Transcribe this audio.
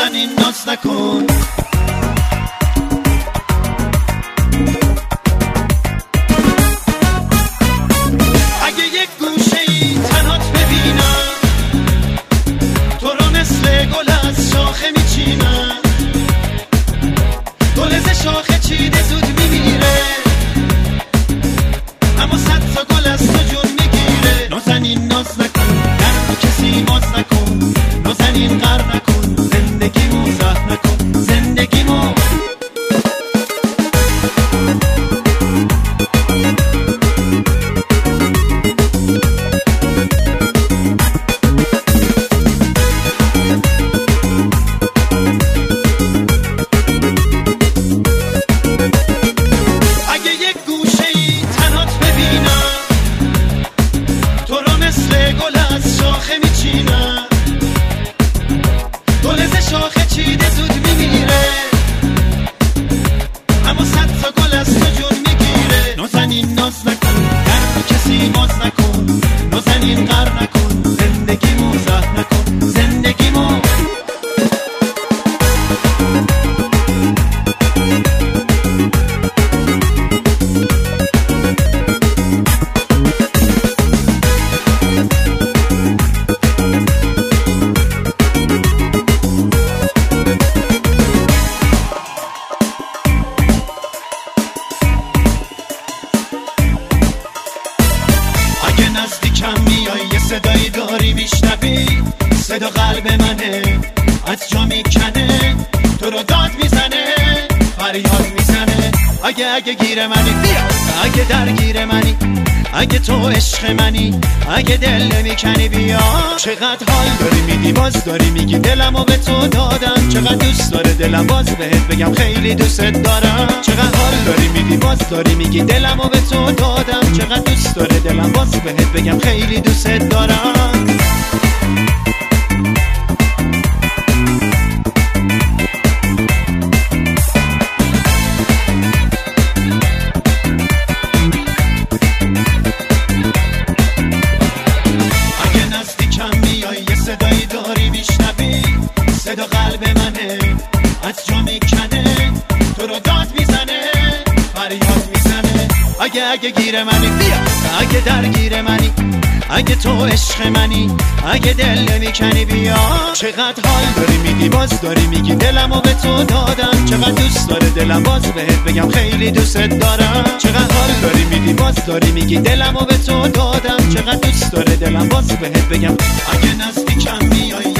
نازنین ناز نکن. اگه یک گوشه ای تنهات ببینم، تو رو مثل گل از شاخه میچینم. گل ز شاخه چیده زود میمیره، اما صد تا گل از تو جون میگیره. نازنین ناز نکن، درد کسی باز نکن. نازنین غر نکن، زندگیمو زهر نکن. زندگیمو شاخه چیده زود میمیره، اما صد تا گل از تو جون میگیره. نازنین ناز نکن، درد کسی باز نکن. نازنین غر نکن، زندگیمو زهر نکن. زندگیمو نزدیکم میای، یه صدایی داری میشنوی، صدا قلب منه، از جا میکنه، تو رو داد میزنه، فریاد میزنه. اگه گیر منی بیا، اگه درگیر منی، اگه تو عشق منی، اگه دل نمیکنی بیا. چقدر حال داری میدی، باز داری میگی دلمو به تو دادم. چقدر دوست داره دلم، باز بهت بگم خیلی دوست دارم. چقدر حال داری میدی، باز داری میگی دلمو به تو دادم. چقدر دوست داره دلم، باز بهت بگم خیلی دوست دارم. صدایی داری میشنوی، صدا قلب منه، از جا میکنه، تو رو داد میزنه، فریاد میزنه. اگه گیر منی بیا، اگه درگیر منی، اگه تو عشق منی، اگه دل نمیکنی بیا. چقدر حال داری میدی، باز داری میگی دلمو به تو دادم. چقدر دوست داره دلم، باز بهت بگم خیلی دوست دارم. چقدر حال داری میدی، باز داری میگی دلمو به تو دادم. چقدر دوست داره دلم، باز بهت بگم. اگه نزدیکم میای